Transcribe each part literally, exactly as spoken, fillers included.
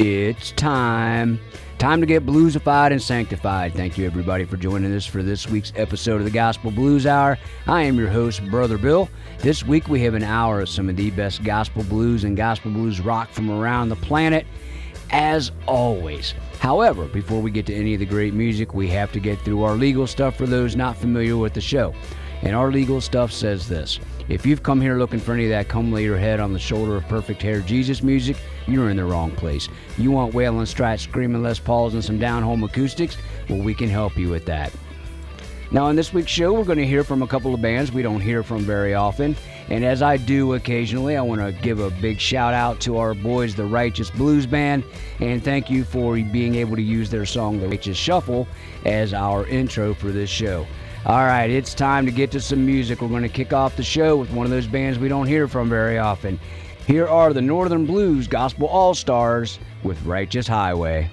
It's time. Time to get bluesified and sanctified. Thank you, everybody, for joining us for this week's episode of the Gospel Blues Hour. I am your host, Brother Bill. This week, we have an hour of some of the best gospel blues and gospel blues rock from around the planet, as always. However, before we get to any of the great music, we have to get through our legal stuff for those not familiar with the show. And our legal stuff says this: if you've come here looking for any of that come lay your head on the shoulder of perfect hair Jesus music, you're in the wrong place. You want wailing strats, screaming Les Pauls, and some down-home acoustics? Well, we can help you with that. Now, on this week's show, we're going to hear from a couple of bands we don't hear from very often. And as I do occasionally, I want to give a big shout out to our boys, the Righteous Blues Band, and thank you for being able to use their song, The Righteous Shuffle, as our intro for this show. All right, it's time to get to some music. We're going to kick off the show with one of those bands we don't hear from very often. Here are the Northern Blues Gospel All-Stars with Righteous Highway.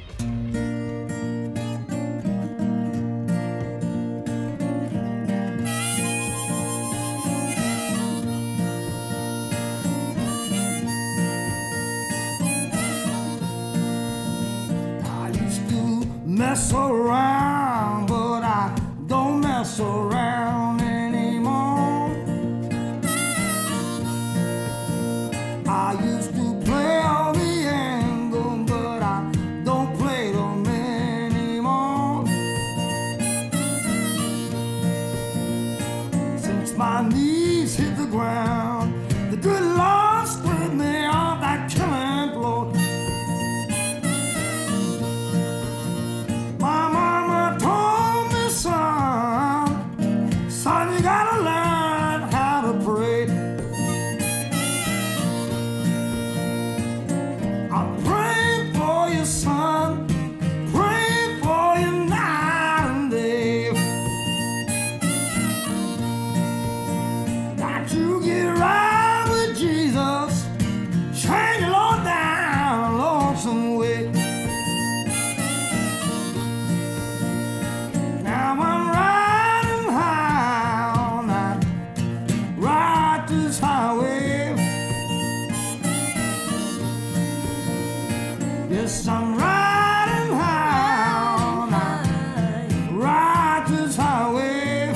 I used to mess around, but I don't mess around anymore. I used to play all the angle, but I don't play them anymore. Since my knees hit the ground, the good Lord spread me off that killing blow. My mama told me, son, son, you gotta learn how to pray. I'm praying for you, son, praying for you night and day. Got to get right with Jesus, change your Lord down a lonesome way. Now I'm riding high on that righteous highway. Yes, I'm riding high on that righteous highway.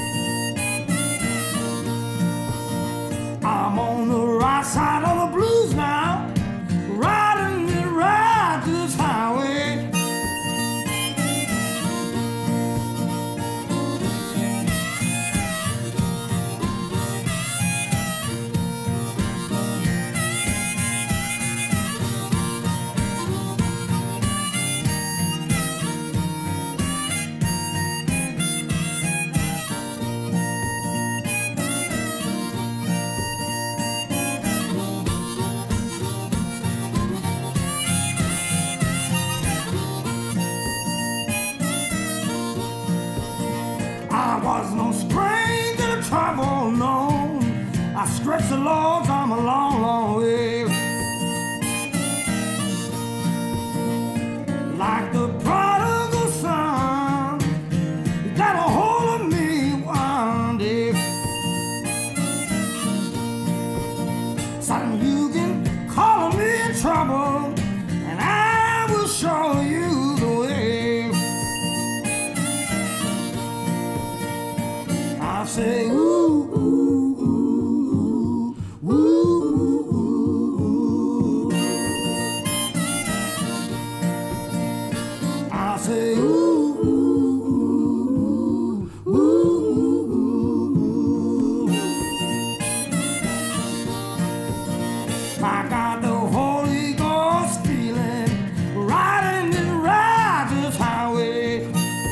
I'm on the right side of the blues now, riding the righteous highway. I was no stranger to trouble, no. I stretched the Lord's arm a long, long way. Like the prodigal son, he got a hold of me one day. Son, you can call me in trouble, and I will show you the way. I say, ooh, ooh, ooh, ooh, ooh, ooh. I say, ooh, ooh, ooh, ooh, ooh. I got the Holy Ghost feeling, riding this righteous highway.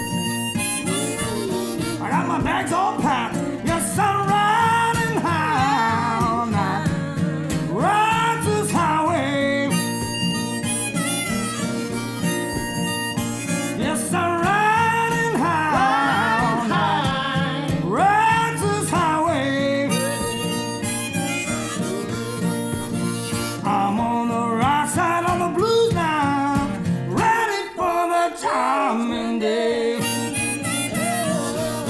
I got my bags all packed. Yes, I'm riding high on that righteous highway. Yes, I'm riding high on that righteous highway. I'm on the right side of the blues now, ready for the judgment day.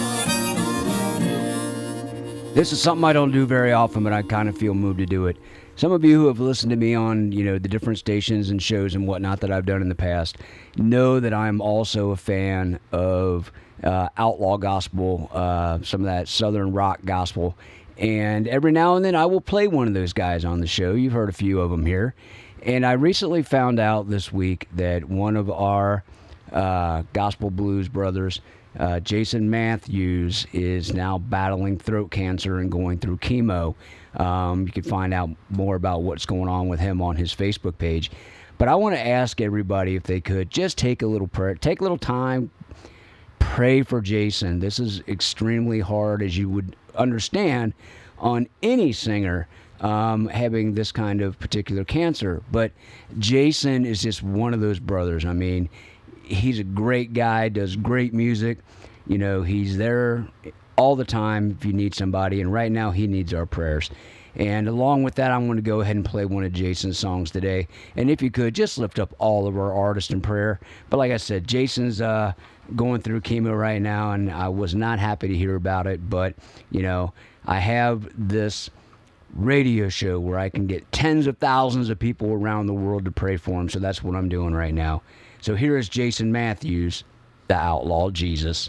This is something I don't do very often, but I kind of feel moved to do it. some of you who have listened to me on, you know, the different stations and shows and whatnot that I've done in the past know that I'm also a fan of uh, outlaw gospel, uh, some of that southern rock gospel. And every now and then I will play one of those guys on the show. You've heard a few of them here. And I recently found out this week that one of our uh, gospel blues brothers, uh, Jason Matthews, is now battling throat cancer and going through chemo. Um, you can find out more about what's going on with him on his Facebook page. But I want to ask everybody if they could just take a little prayer, take a little time, pray for Jason. This is extremely hard, as you would understand, on any singer um, having this kind of particular cancer. But Jason is just one of those brothers. I mean, he's a great guy, does great music. You know, he's there all the time if you need somebody, and right now he needs our prayers. And along with that, I'm going to go ahead and play one of Jason's songs today. And if you could, just lift up all of our artists in prayer. But like I said, Jason's uh, going through chemo right now, and I was not happy to hear about it. But, you know, I have this radio show where I can get tens of thousands of people around the world to pray for him. So that's what I'm doing right now. So here is Jason Matthews, the Outlaw Jesus.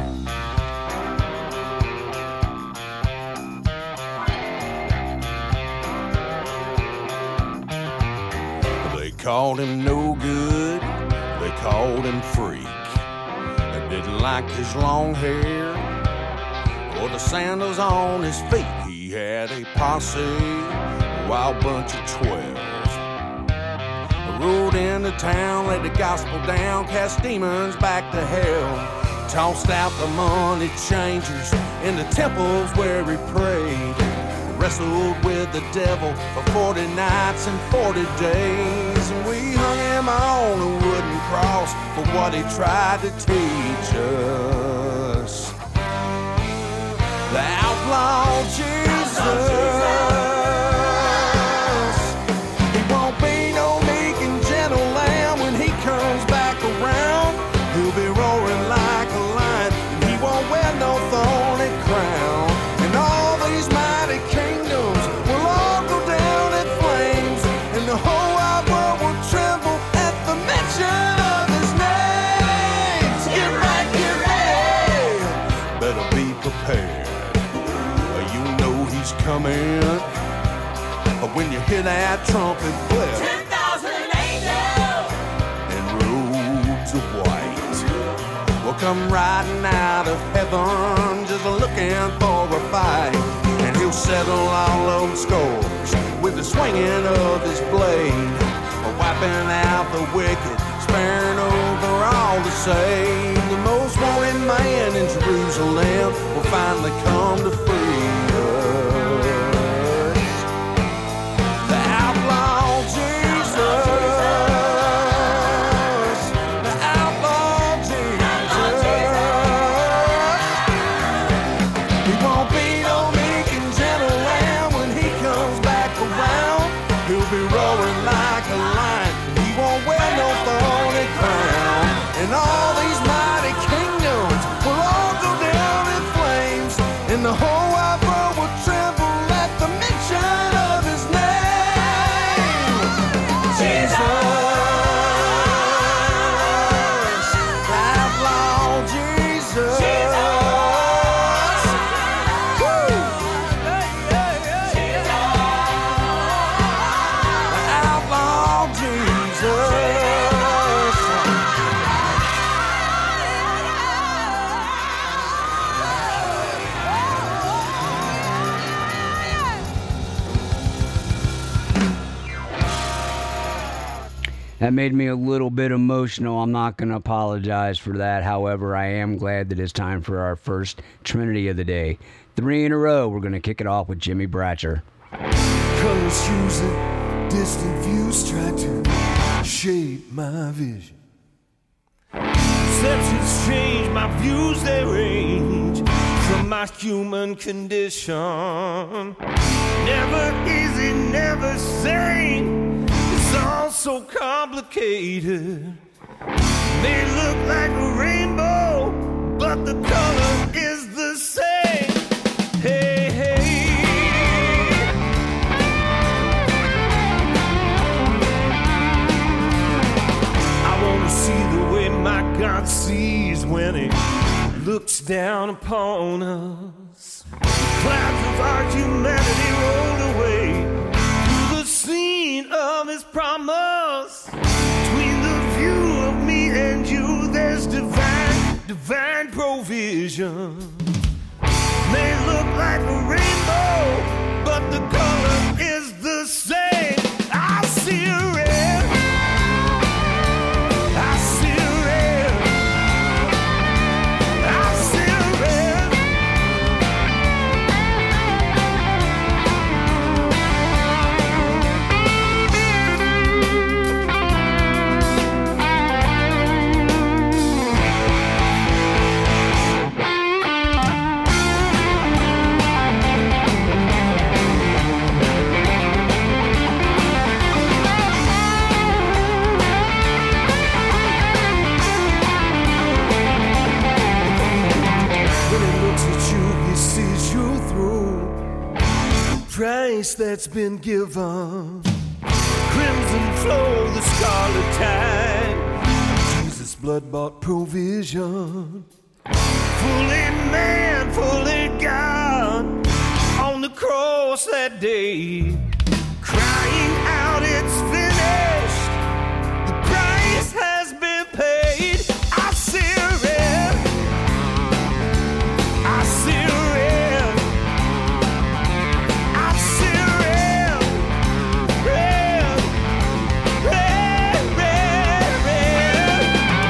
They called him no good, they called him freak. They didn't like his long hair or the sandals on his feet. He had a posse, a wild bunch of twelve. Rode into town, laid the gospel down, cast demons back to hell. Tossed out the money changers in the temples where he prayed. Wrestled with the devil for forty nights and forty days. And we hung him on a wooden cross for what he tried to teach us. The outlaw Jesus. He won't be no meek and gentle lamb when he comes back around. He'll be roaring like a lion, and he won't wear no thorny crown. And all these mighty kingdoms will all go down in flames, and the whole wide world will tremble at the mention of his name. Get right, get ready. Better be prepared. You know he's coming. When you hear that trumpet blare, ten thousand angels in robes of white will come riding out of heaven, just looking for a fight. And he'll settle all of scores with the swinging of his blade, wiping out the wicked, sparing over all the saved. The most wanted man in Jerusalem will finally come to free us. The outlaw Jesus, the outlaw Jesus. He won't be no meek and gentle lamb when he comes back around. He'll be roaring like a lion, he won't wear no thorny crown. And all these mighty kingdoms will all go down in flames, and the whole wide world will tremble at the mention of his name. Jesus, the outlaw Jesus. Woo! The outlaw Jesus. That made me a little bit emotional. I'm not going to apologize for that. However, I am glad that it's time for our first Trinity of the day. Three in a row. We're going to kick it off with Jimmy Bratcher. Colors using distant views try to shape my vision. Perceptions change, my views they range from my human condition. Never easy, never sane. It's all so complicated. May look like a rainbow, but the color is the same. Hey, hey. sees when he looks down upon us. Clouds of our humanity rolled away to the scene of his promise. Between the view of me and you, there's divine, divine provision. May look like a rainbow, but the color is the same. I see a red, I see a red, I see a red. Price that's been given, crimson flow, the scarlet tide, Jesus' blood-bought provision, fully man, fully God, on the cross that day, crying out it's finished, the price has been paid. I see a red, I see a red, I see a red, red, red, red, red.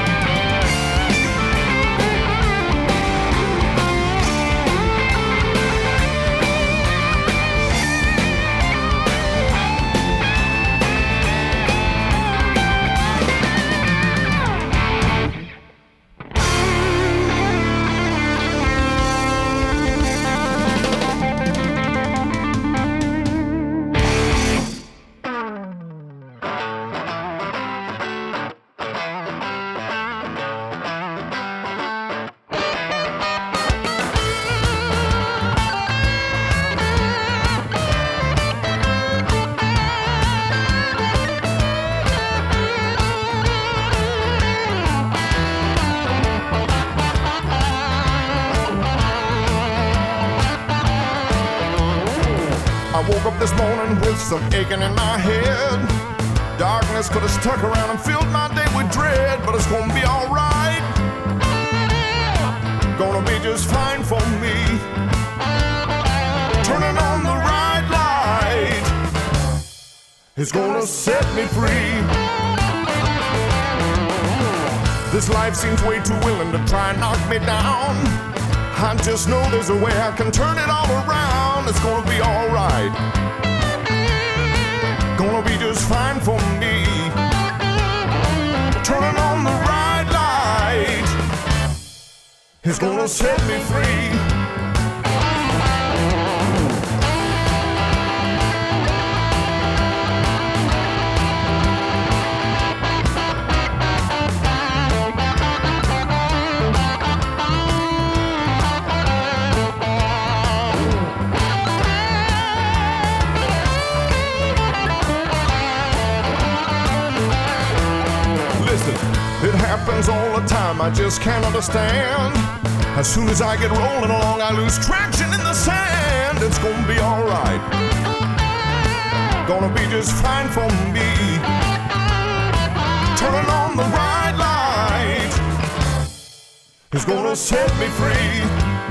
I woke up this morning with some aching in my head. Darkness could have stuck around and filled my day with dread, but it's gonna be alright. Gonna be just fine for me. Turning on the right light, it's gonna set me free. This life seems way too willing to try and knock me down. I just know there's a way I can turn it all around. It's gonna be alright. Gonna be just fine for me. Turning on the right light, it's gonna set me free. It happens all the time, I just can't understand. As soon as I get rolling along, I lose traction in the sand. It's gonna be alright. Gonna be just fine for me. Turning on the right light, it's gonna set me free.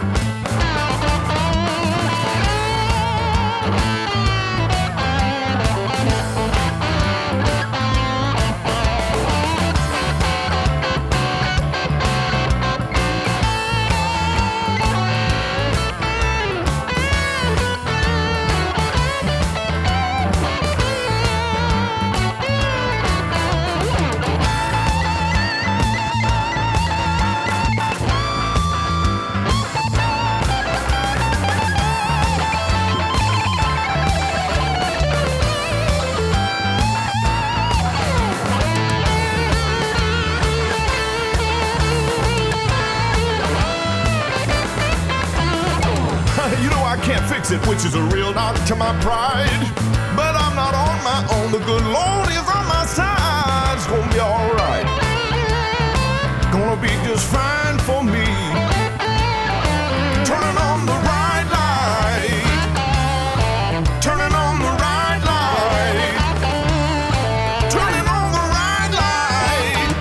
It, which is a real knock to my pride. But I'm not on my own. The good Lord is on my side. It's gonna be alright. Gonna be just fine for me. Turning on the right light, turning on the right light, turning on the right light.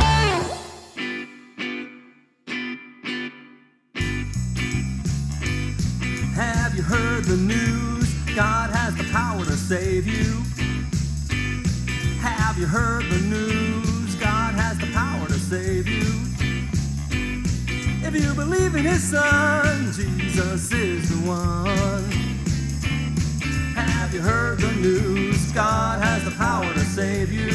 Have you heard the news? God has the power to save you. Have you heard the news? God has the power to save you. If you believe in His Son, Jesus is the one. Have you heard the news? God has the power to save you.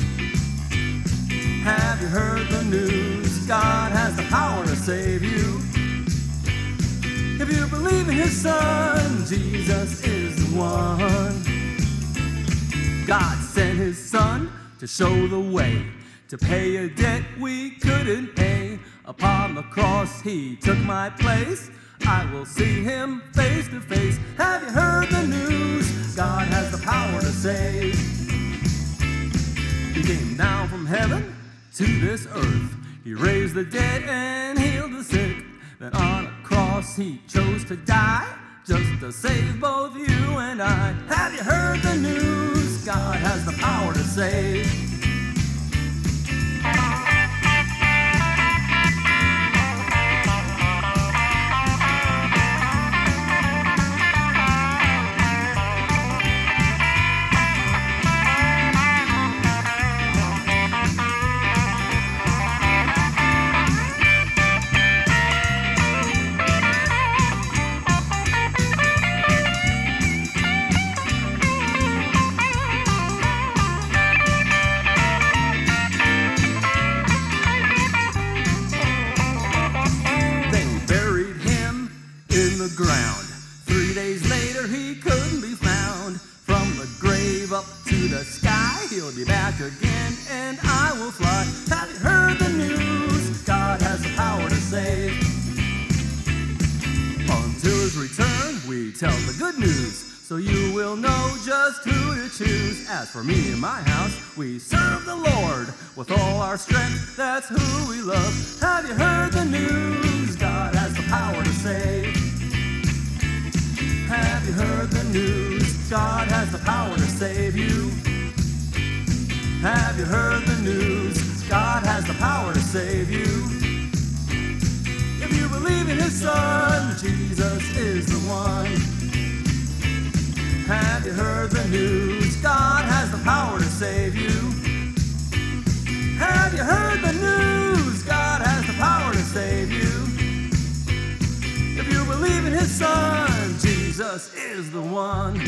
Have you heard the news? God has the power to save you. If you believe in His Son, Jesus is the one. God sent His Son to show the way, to pay a debt we couldn't pay. Upon the cross He took my place. I will see Him face to face. Have you heard the news? God has the power to save. He came down from heaven to this earth. He raised the dead and healed the sick. Then on a cross He chose to die, just to save both you and I. Have you heard the news? God has the power to save. Ground. Three days later He couldn't be found. From the grave up to the sky, He'll be back again and I will fly. Have you heard the news? God has the power to save. Until His return we tell the good news, so you will know just who to choose. As for me and my house, we serve the Lord with all our strength. That's who we love. Have you heard the news? God has the power to save. Have you heard the news? God has the power to save you. Have you heard the news? God has the power to save you. If you believe in His Son, Jesus is the one. Have you heard the news? God has the power to save you. Have you heard the news? God has the power to save you. If you believe in His Son, Jesus is the one.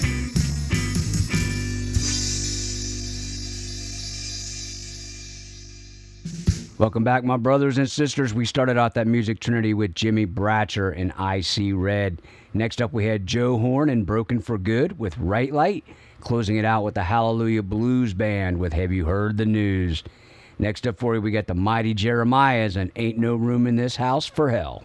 Welcome back, my brothers and sisters. We started out that music trinity with Jimmy Bratcher and I See Red. Next up, we had Joe Horn and Broken for Good with Right Light. Closing it out with the Hallelujah Blues Band with Have You Heard the News. Next up for you, we got the Mighty Jeremiahs and Ain't No Room in This House for Hell.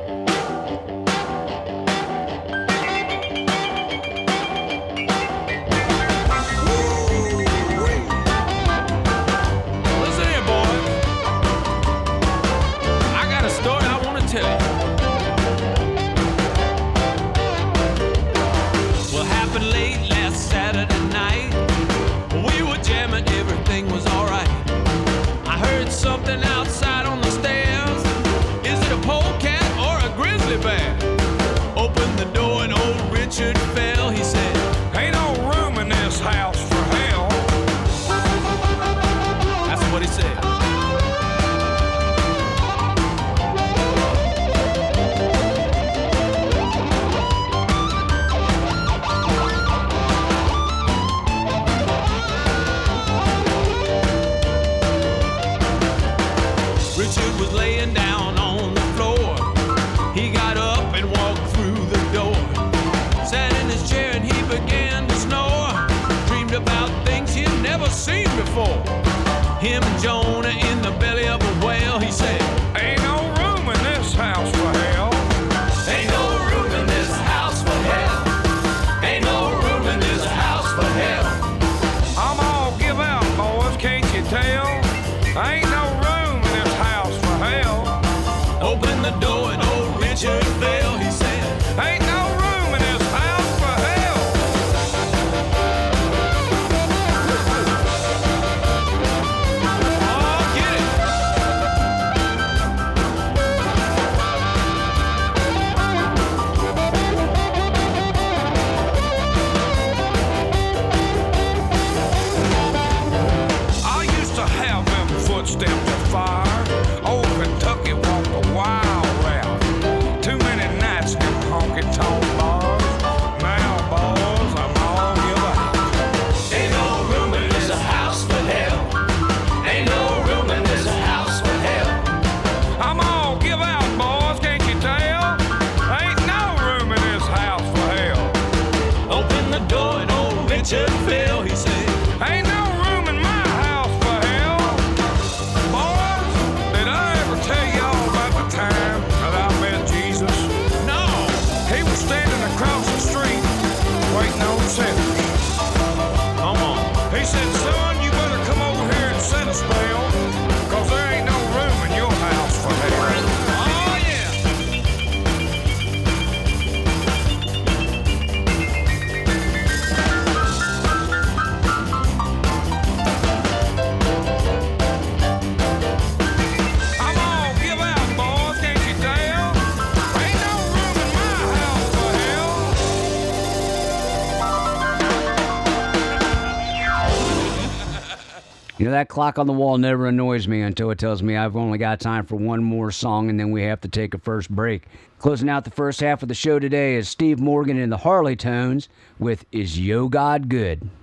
Something outside on the stairs. Is it a polecat or a grizzly bear? Opened the door and old Richard fell. He said, "Ain't no room in this house for hell." That's what he said. Richard was laying down on the floor. He got up and walked through the door. Sat in his chair and he began to snore. Dreamed about things he'd never seen before. Him and Jonah in the belly of a whale. He said, "Ain't no room in this house for hell. Ain't no room in this house for hell. Ain't no room in this house for hell. I'm all give out, boys, can't you tell? Ain't no room in this house for hell." preacher fell. He said, Ain't no room in my house for hell. Boys, did I ever tell y'all about the time that I met Jesus? no. He was standing across the street waiting on sinners. Come on. He said, son, you better come over here and set a spell, cause there ain't no room in your house for hell. Oh, yeah. I'm all give out, boys, can't you tell? Ain't no room in my house for hell. You know, that clock on the wall never annoys me until it tells me I've only got time for one more song and then we have to take a first break. Closing out the first half of the show today is Steve Morgan and the Harley Tones with Is Yo God Good?